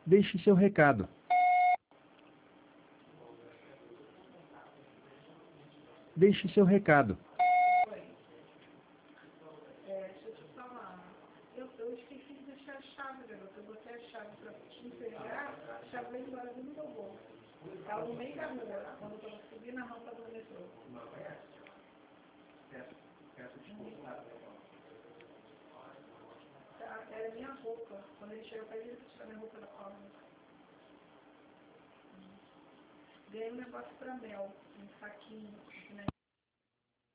Deixe seu recado. Deixe seu recado. Deixa eu te falar. Eu esqueci de deixar a chave, garota. Eu botei a chave pra te entregar, a chave veio embora do meu bolso. Estava no meio da rua, quando eu estava subindo a rampa do metrô. Era minha roupa. Quando ele chegou pra ele tirar minha roupa da cama. Ganhei um negócio pra Mel, um saquinho, né?